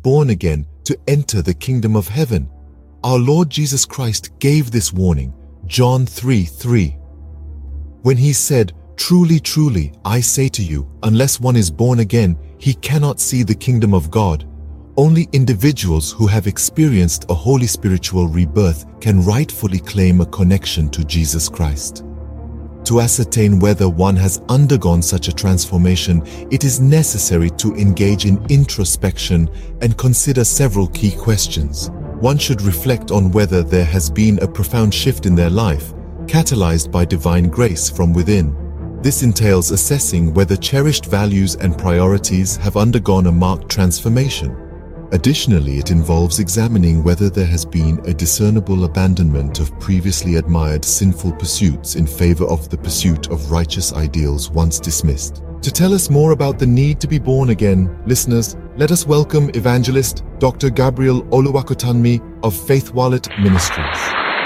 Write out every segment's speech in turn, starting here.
born again to enter the kingdom of heaven. Our Lord Jesus Christ gave this warning, John 3:3, when he said, "Truly, truly, I say to you, unless one is born again, he cannot see the kingdom of God." Only individuals who have experienced a holy spiritual rebirth can rightfully claim a connection to Jesus Christ. To ascertain whether one has undergone such a transformation, it is necessary to engage in introspection and consider several key questions. One should reflect on whether there has been a profound shift in their life, catalyzed by divine grace from within. This entails assessing whether cherished values and priorities have undergone a marked transformation. Additionally, it involves examining whether there has been a discernible abandonment of previously admired sinful pursuits in favor of the pursuit of righteous ideals once dismissed. To tell us more about the need to be born again, listeners, let us welcome Evangelist Dr. Gabriel Oluwakotanmi of Faith Wallet Ministries.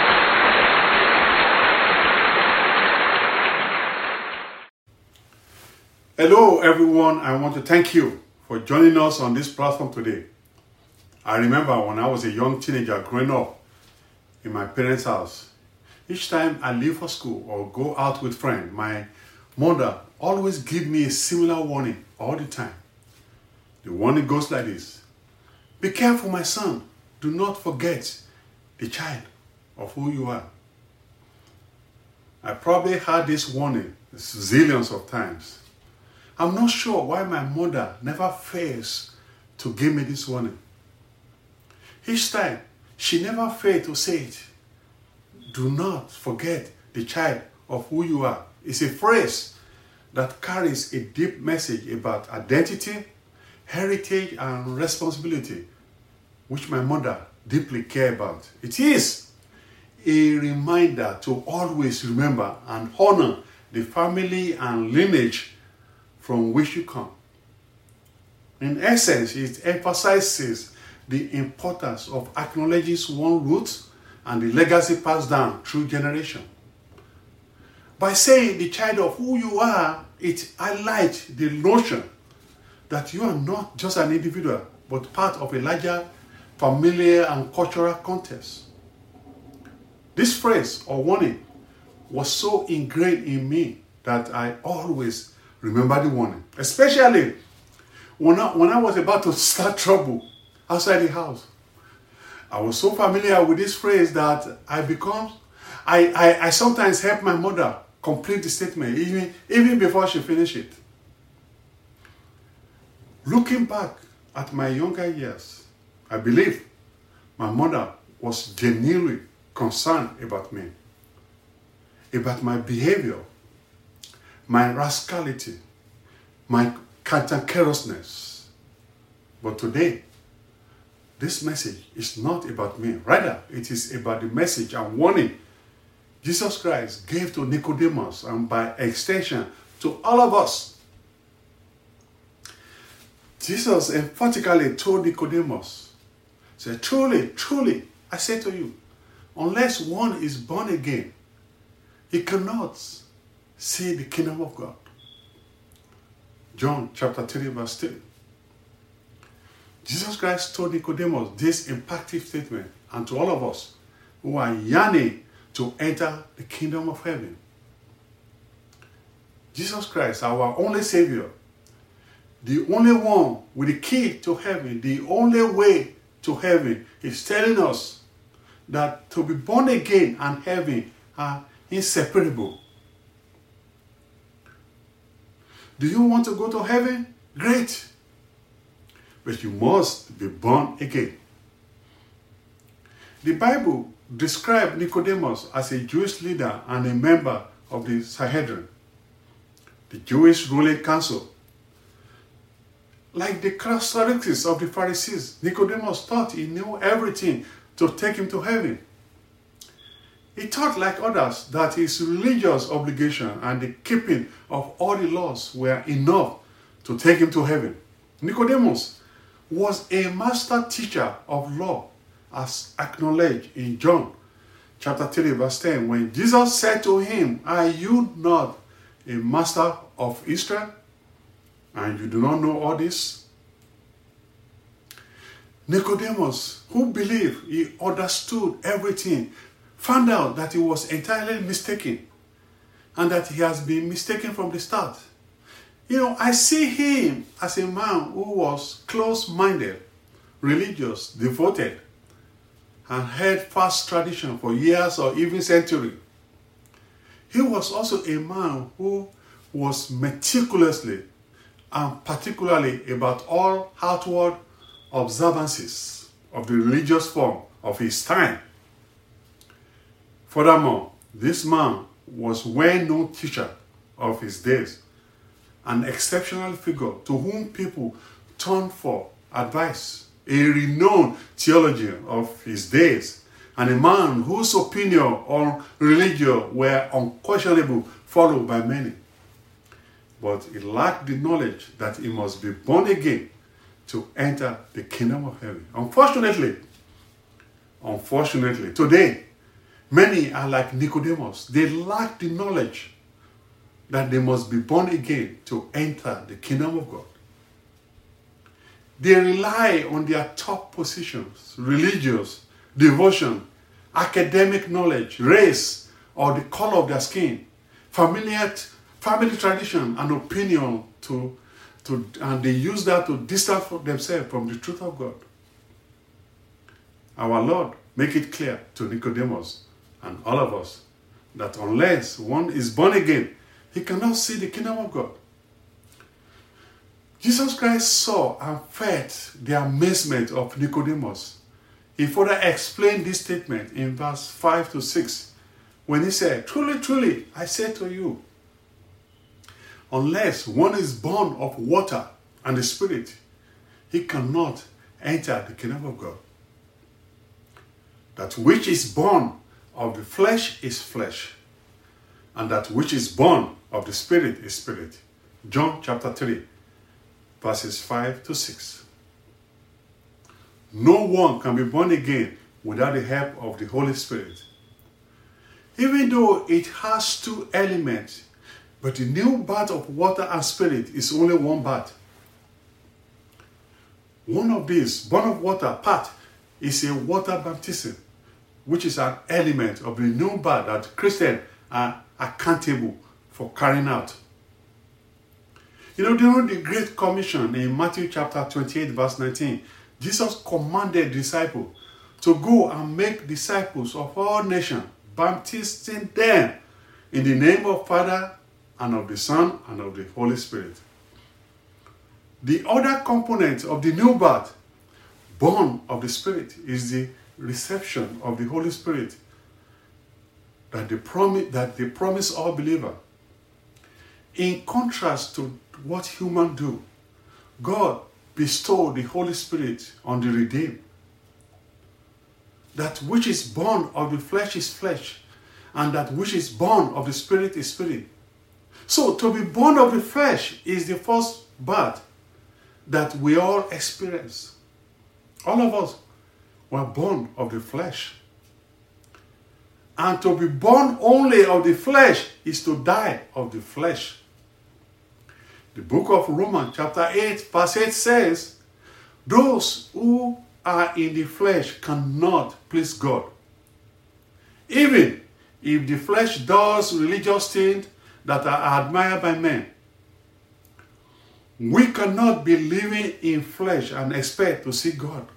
Hello everyone, I want to thank you for joining us on this platform today. I remember when I was a young teenager growing up in my parents' house. Each time I leave for school or go out with friends, my mother always give me a similar warning all the time. The warning goes like this: "Be careful, my son. Do not forget the child of who you are." I probably heard this warning zillions of times. I'm not sure why my mother never fails to give me this warning. Each time, she never failed to say it. Do not forget the child of who you are. It's a phrase that carries a deep message about identity, heritage, and responsibility, which my mother deeply cared about. It is a reminder to always remember and honor the family and lineage from which you come. In essence, it emphasizes the importance of acknowledging one's roots and the legacy passed down through generation. By saying the child of who you are, it highlights the notion that you are not just an individual, but part of a larger familial and cultural context. This phrase or warning was so ingrained in me that I always remember the warning, especially when I was about to start trouble outside the house. I was so familiar with this phrase that I sometimes help my mother complete the statement, even before she finished it. Looking back at my younger years, I believe my mother was genuinely concerned about me, about my behavior, my rascality, my cantankerousness. But today, this message is not about me. Rather, it is about the message and warning Jesus Christ gave to Nicodemus and by extension to all of us. Jesus emphatically told Nicodemus, said, "Truly, truly, I say to you, unless one is born again, he cannot see the kingdom of God." John chapter 3 verse 3. Jesus Christ told Nicodemus this impactful statement, and to all of us who are yearning to enter the kingdom of heaven. Jesus Christ, our only Savior, the only one with the key to heaven, the only way to heaven, is telling us that to be born again and heaven are inseparable. Do you want to go to heaven? Great. But you must be born again. The Bible described Nicodemus as a Jewish leader and a member of the Sanhedrin, the Jewish ruling council. Like the characteristics of the Pharisees, Nicodemus thought he knew everything to take him to heaven. He thought, like others, that his religious obligation and the keeping of all the laws were enough to take him to heaven. Nicodemus was a master teacher of law, as acknowledged in John chapter 3 verse 10, when Jesus said to him, "Are you not a master of Israel, and you do not know all this?" Nicodemus, who believed he understood everything, found out that he was entirely mistaken and that he has been mistaken from the start. I see him as a man who was close-minded, religious, devoted, and held fast tradition for years or even centuries. He was also a man who was meticulously and particularly about all outward observances of the religious form of his time. Furthermore, this man was a well-known teacher of his days, an exceptional figure to whom people turned for advice, a renowned theologian of his days, and a man whose opinion on religion were unquestionable, followed by many. But he lacked the knowledge that he must be born again to enter the kingdom of heaven. Unfortunately, today, many are like Nicodemus. They lack the knowledge that they must be born again to enter the kingdom of God. They rely on their top positions, religious, devotion, academic knowledge, race, or the color of their skin, family tradition and opinion and they use that to distance themselves from the truth of God. Our Lord make it clear to Nicodemus and all of us that unless one is born again, he cannot see the kingdom of God. Jesus Christ saw and felt the amazement of Nicodemus. He further explained this statement in verse 5 to 6 when he said, "Truly, truly, I say to you, unless one is born of water and the Spirit, he cannot enter the kingdom of God. That which is born of the flesh is flesh, and that which is born of the Spirit is spirit." John chapter 3, verses 5 to 6. No one can be born again without the help of the Holy Spirit. Even though it has two elements, but the new birth of water and spirit is only one birth. One of these, born of water part, is a water baptism, which is an element of the new birth that Christians are accountable for carrying out. During the Great Commission in Matthew chapter 28, verse 19, Jesus commanded disciples to go and make disciples of all nations, baptizing them in the name of Father and of the Son and of the Holy Spirit. The other component of the new birth, born of the Spirit, is the reception of the Holy Spirit that they promise all believers. In contrast to what humans do, God bestowed the Holy Spirit on the redeemed. That which is born of the flesh is flesh, and that which is born of the Spirit is spirit. So to be born of the flesh is the first birth that we all experience. All of us were born of the flesh. And to be born only of the flesh is to die of the flesh. The book of Romans chapter 8 verse 8 says, "Those who are in the flesh cannot please God." Even if the flesh does religious things that are admired by men, we cannot be living in flesh and expect to see God.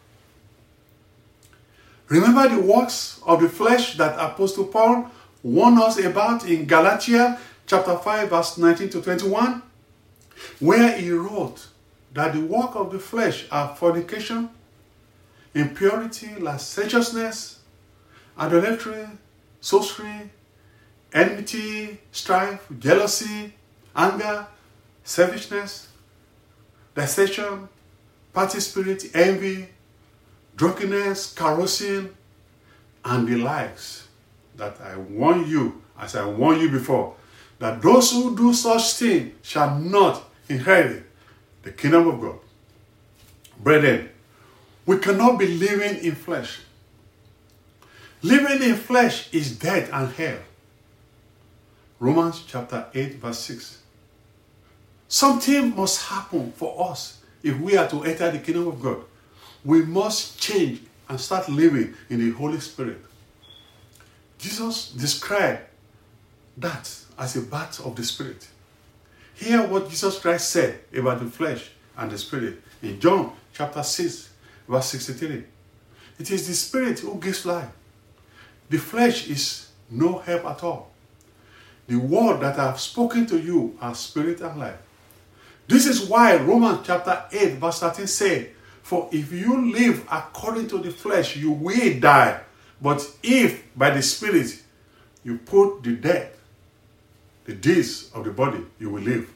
Remember the works of the flesh that Apostle Paul warned us about in Galatians chapter 5 verse 19 to 21, where he wrote that the work of the flesh are fornication, impurity, lasciviousness, idolatry, sorcery, enmity, strife, jealousy, anger, selfishness, dissension, party spirit, envy, drunkenness, carousing, and the likes. That I warn you, as I warned you before, that those who do such things shall not inherit the kingdom of God. Brethren, we cannot be living in flesh. Living in flesh is death and hell. Romans chapter 8 verse 6. Something must happen for us if we are to enter the kingdom of God. we must change and start living in the Holy Spirit. Jesus described that as a birth of the Spirit. Hear what Jesus Christ said about the flesh and the Spirit in John chapter 6, verse 63. It is the Spirit who gives life. The flesh is no help at all. The word that I have spoken to you are spirit and life. This is why Romans chapter 8, verse 13 said, for if you live according to the flesh, you will die. But if by the Spirit you put to death the deeds of the body, you will live.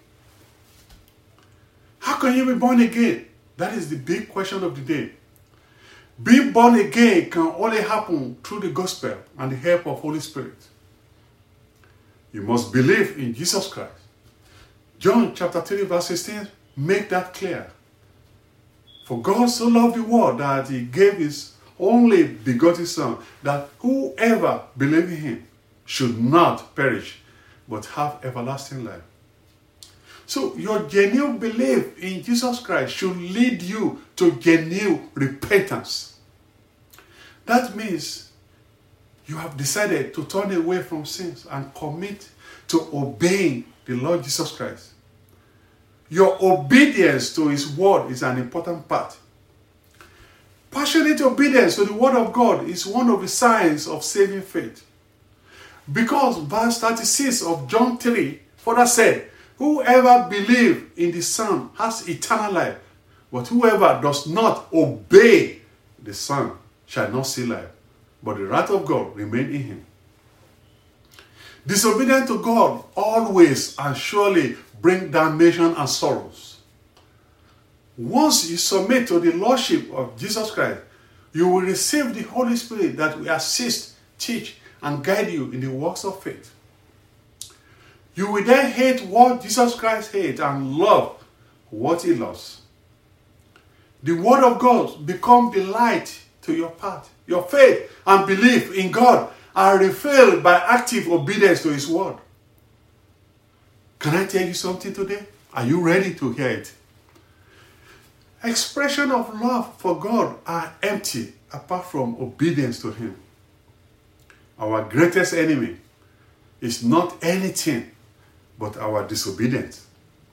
How can you be born again? That is the big question of the day. Being born again can only happen through the gospel and the help of Holy Spirit. You must believe in Jesus Christ. John chapter 3 verse 16 make that clear. For God so loved the world that he gave his only begotten Son, that whoever believes in him should not perish, but have everlasting life. So your genuine belief in Jesus Christ should lead you to genuine repentance. That means you have decided to turn away from sins and commit to obeying the Lord Jesus Christ. Your obedience to his word is an important part. Passionate obedience to the word of God is one of the signs of saving faith. Because verse 36 of John 3 further said, whoever believes in the Son has eternal life, but whoever does not obey the Son shall not see life, but the wrath of God remain in him. Disobedience to God always and surely bring damnation and sorrows. Once you submit to the Lordship of Jesus Christ, you will receive the Holy Spirit that will assist, teach, and guide you in the works of faith. You will then hate what Jesus Christ hates and love what he loves. The word of God becomes the light to your path. Your faith and belief in God are revealed by active obedience to his word. Can I tell you something today? Are you ready to hear it? Expression of love for God are empty apart from obedience to him. Our greatest enemy is not anything but our disobedience.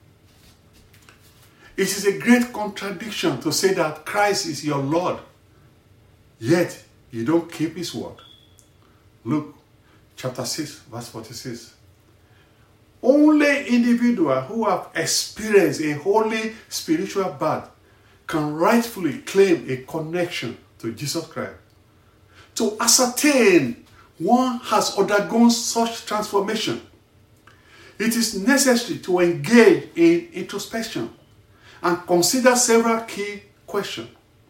It is a great contradiction to say that Christ is your Lord, yet you don't keep his word. Luke chapter 6, verse 46. Only individuals who have experienced a holy spiritual birth can rightfully claim a connection to Jesus Christ. To ascertain one has undergone such transformation, it is necessary to engage in introspection and consider several key questions.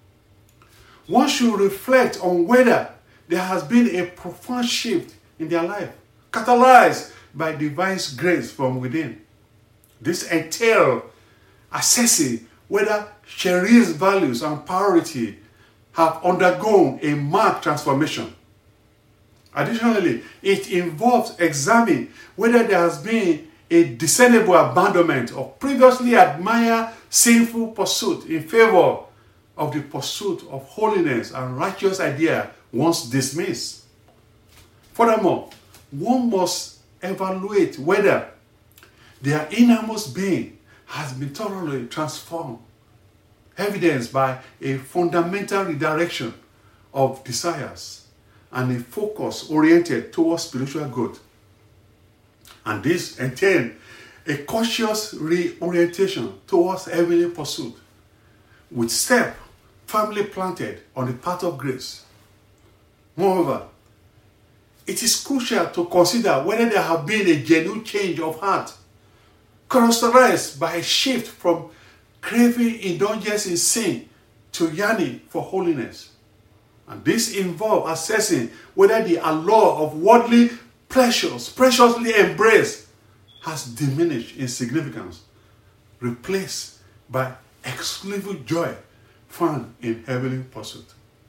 One should reflect on whether there has been a profound shift in their life, catalyzed by divine grace from within. This entails assessing whether cherished values and priority have undergone a marked transformation. Additionally, it involves examining whether there has been a discernible abandonment of previously admired sinful pursuit in favor of the pursuit of holiness and righteous idea once dismissed. Furthermore, one must evaluate whether their innermost being has been thoroughly transformed, evidenced by a fundamental redirection of desires and a focus oriented towards spiritual growth. And this entails a conscious reorientation towards heavenly pursuit, with steps firmly planted on the path of grace. Moreover, it is crucial to consider whether there have been a genuine change of heart, characterized by a shift from craving indulgence in sin to yearning for holiness. And this involves assessing whether the allure of worldly pleasures preciously embraced has diminished in significance, replaced by exclusive joy found in heavenly pursuit.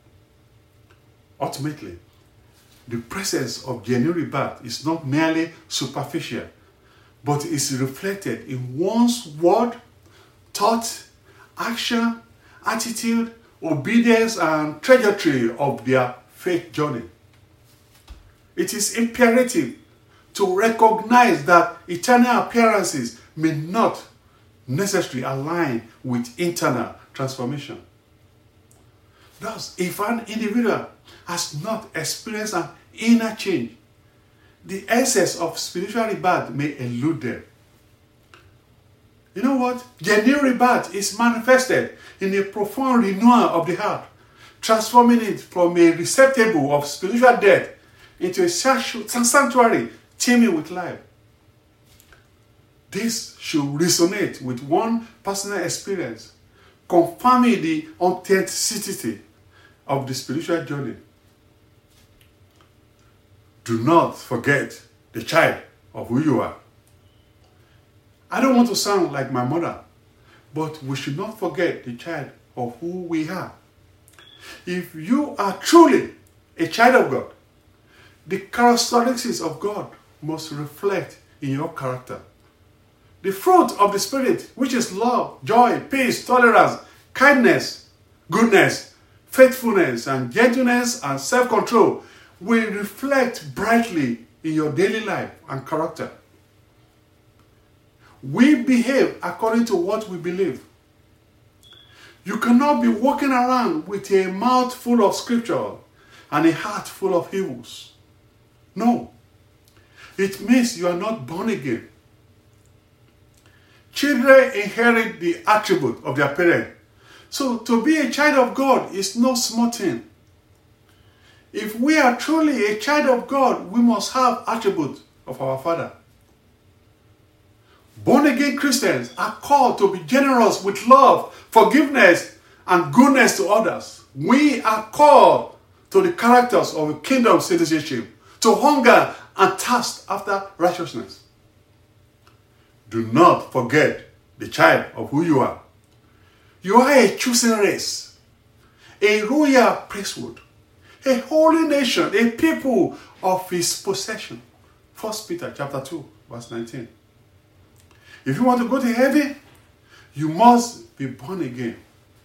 Ultimately, the presence of genuine rebirth is not merely superficial, but is reflected in one's word, thought, action, attitude, obedience and trajectory of their faith journey. It is imperative to recognize that eternal appearances may not necessarily align with internal transformation. Thus, if an individual has not experienced an inner change, the essence of spiritual rebirth may elude them. You know what? Genuine rebirth is manifested in a profound renewal of the heart, transforming it from a receptacle of spiritual death into a sanctuary teeming with life. This should resonate with one personal experience, confirming the authenticity of the spiritual journey. Do not forget the child of who you are. I don't want to sound like my mother, but we should not forget the child of who we are. If you are truly a child of God, the characteristics of God must reflect in your character. The fruit of the Spirit, which is love, joy, peace, tolerance, kindness, goodness, faithfulness, and gentleness, and self-control, will reflect brightly in your daily life and character. We behave according to what we believe. You cannot be walking around with a mouth full of scripture and a heart full of evils. No. It means you are not born again. Children inherit the attribute of their parent. So to be a child of God is no small thing. If we are truly a child of God, we must have attributes of our Father. Born-again Christians are called to be generous with love, forgiveness, and goodness to others. We are called to the characters of a kingdom citizenship, to hunger and thirst after righteousness. Do not forget the child of who you are. You are a chosen race, a royal priesthood, a holy nation, a people of his possession. 1 Peter chapter 2, verse 19. If you want to go to heaven, you must be born again.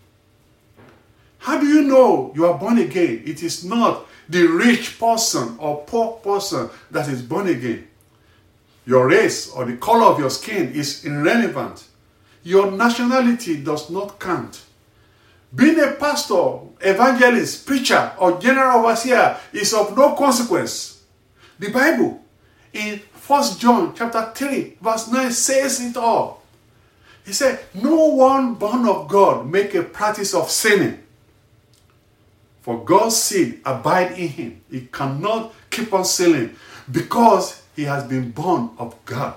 How do you know you are born again? It is not the rich person or poor person that is born again. Your race or the color of your skin is irrelevant. Your nationality does not count. Being a pastor, evangelist, preacher, or general overseer is of no consequence. The Bible in 1 John chapter 3 verse 9 says it all. He said, no one born of God make a practice of sinning. For God's seed abide in him. He cannot keep on sinning because he has been born of God.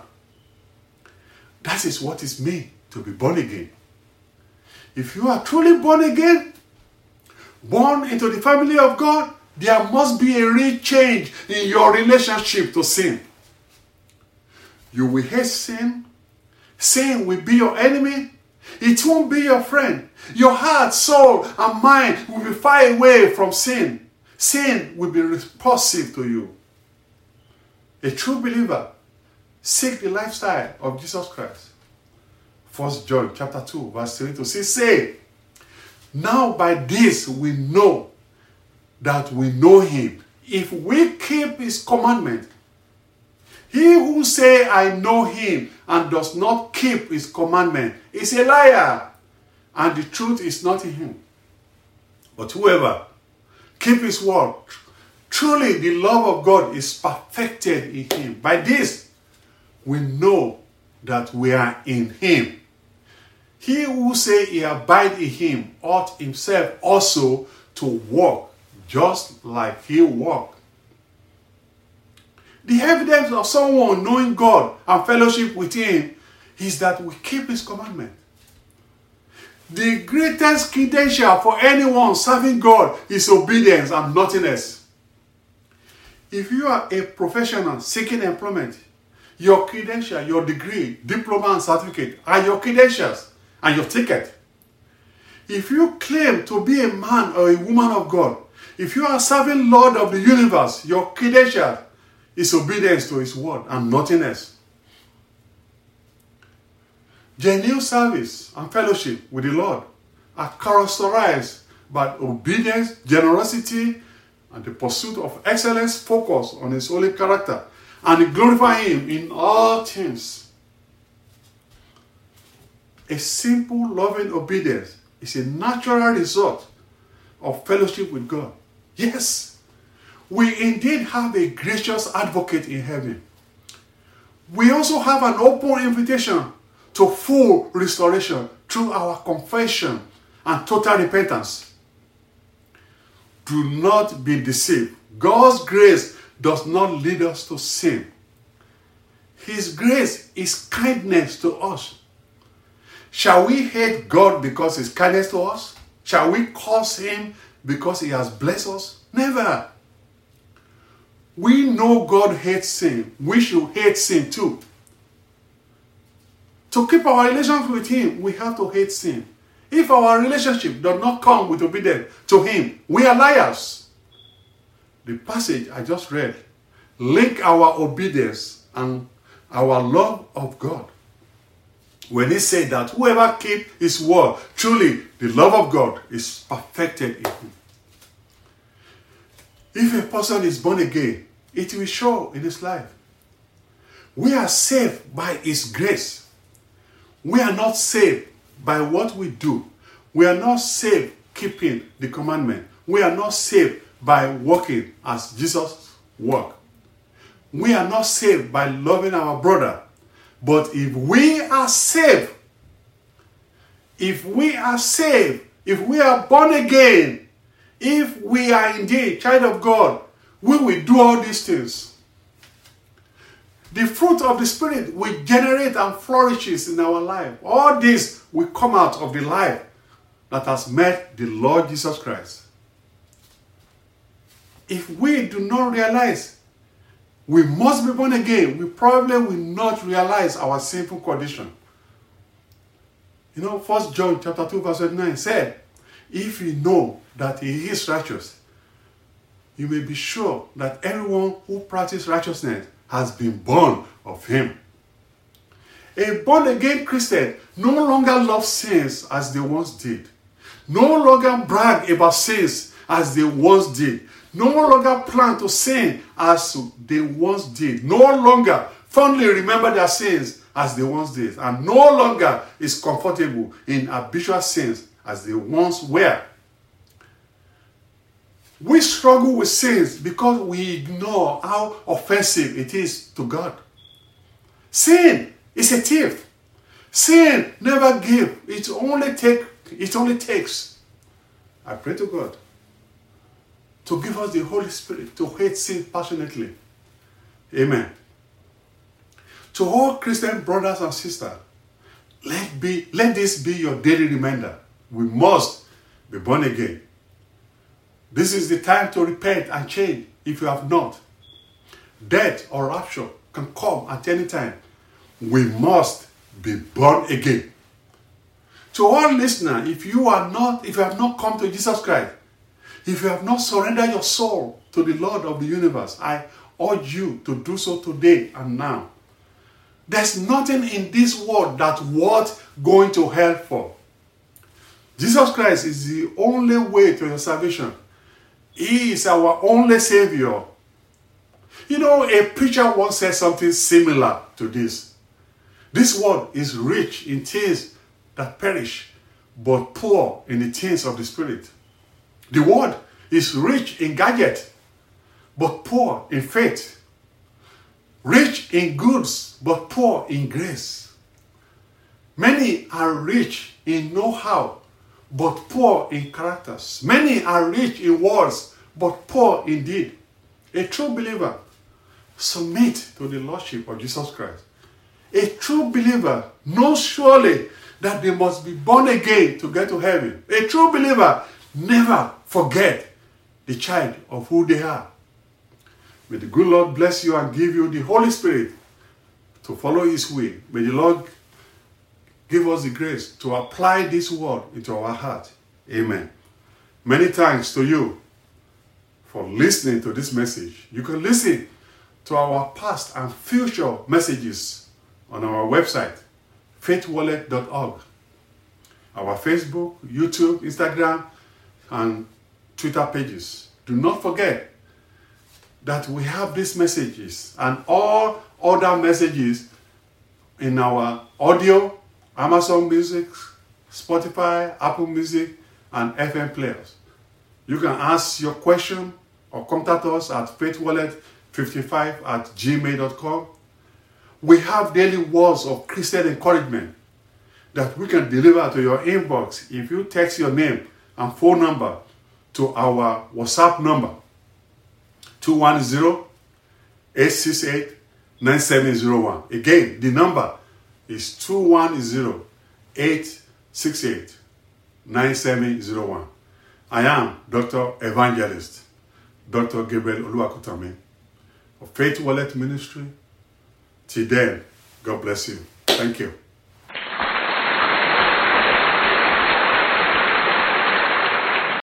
That is what it means to be born again. If you are truly born again, born into the family of God, there must be a real change in your relationship to sin. You will hate sin. Sin will be your enemy. It won't be your friend. Your heart, soul, and mind will be far away from sin. Sin will be repulsive to you. A true believer seek the lifestyle of Jesus Christ. 1 John chapter 2 verse 3 to 6 say, now by this we know that we know him, if we keep his commandment. He who say I know him and does not keep his commandment is a liar, and the truth is not in him. But whoever keep his word, truly the love of God is perfected in him. By this we know that we are in him. He who say he abide in him ought himself also to walk just like he walked. The evidence of someone knowing God and fellowship with him is that we keep his commandment. The greatest credential for anyone serving God is obedience and nothing else. If you are a professional seeking employment, your credential, your degree, diploma and certificate are your credentials and your ticket. If you claim to be a man or a woman of God, if you are serving Lord of the universe, your credential is obedience to his word and nothing else. Genuine service and fellowship with the Lord are characterized but obedience, generosity, and the pursuit of excellence focus on his holy character and glorify him in all things. A simple, loving obedience is a natural result of fellowship with God. Yes, we indeed have a gracious advocate in heaven. We also have an open invitation to full restoration through our confession and total repentance. Do not be deceived. God's grace does not lead us to sin. His grace is kindness to us. Shall we hate God because His kindness to us? Shall we curse Him because He has blessed us? Never. We know God hates sin. We should hate sin too. To keep our relationship with Him, we have to hate sin. If our relationship does not come with obedience to Him, we are liars. The passage I just read link our obedience and our love of God. When He said that whoever keeps His word, truly the love of God is perfected in him. If a person is born again, it will show in his life. We are saved by His grace. We are not saved by what we do. We are not saved keeping the commandment. We are not saved by walking as Jesus walked. We are not saved by loving our brother. But if we are saved, if we are born again, if we are indeed child of God, we will do all these things. The fruit of the Spirit will generate and flourishes in our life. All this will come out of the life that has met the Lord Jesus Christ. If we do not realize we must be born again, we probably will not realize our sinful condition. 1 John chapter 2 verse 9 said, if you know that He is righteous, you may be sure that everyone who practices righteousness has been born of Him. A born-again Christian no longer loves sins as they once did. No longer brag about sins as they once did. No longer plan to sin as they once did. No longer fondly remember their sins as they once did. And no longer is comfortable in habitual sins as they once were. We struggle with sins because we ignore how offensive it is to God. Sin is a thief. Sin never gives. It only takes. I pray to God to give us the Holy Spirit to hate sin passionately. Amen. To all Christian brothers and sisters, let this be your daily reminder. We must be born again. This is the time to repent and change if you have not. Death or rapture can come at any time. We must be born again. To all listeners, if you have not come to Jesus Christ, if you have not surrendered your soul to the Lord of the universe, I urge you to do so today and now. There's nothing in this world that's worth going to hell for. Jesus Christ is the only way to your salvation. He is our only Savior. A preacher once said something similar to this. This world is rich in things that perish, but poor in the things of the Spirit. The world is rich in gadgets, but poor in faith. Rich in goods, but poor in grace. Many are rich in know-how, but poor in characters. Many are rich in words, but poor in deed. A true believer submit to the Lordship of Jesus Christ. A true believer knows surely that they must be born again to get to heaven. A true believer never forget the child of who they are. May the good Lord bless you and give you the Holy Spirit to follow His way. May the Lord give us the grace to apply this word into our heart. Amen. Many thanks to you for listening to this message. You can listen to our past and future messages on our website, faithwallet.org. Our Facebook, YouTube, Instagram and Twitter pages. Do not forget that we have these messages and all other messages in our audio, Amazon Music, Spotify, Apple Music, and FM players. You can ask your question or contact us at faithwallet55@gmail.com. We have daily words of Christian encouragement that we can deliver to your inbox if you text your name and phone number to our WhatsApp number 210-868-9701. Again, the number is 210-868-9701. I am Dr. Evangelist, Dr. Gabriel Oluwakutami of Faith Wallet Ministry. Till then, God bless you. Thank you.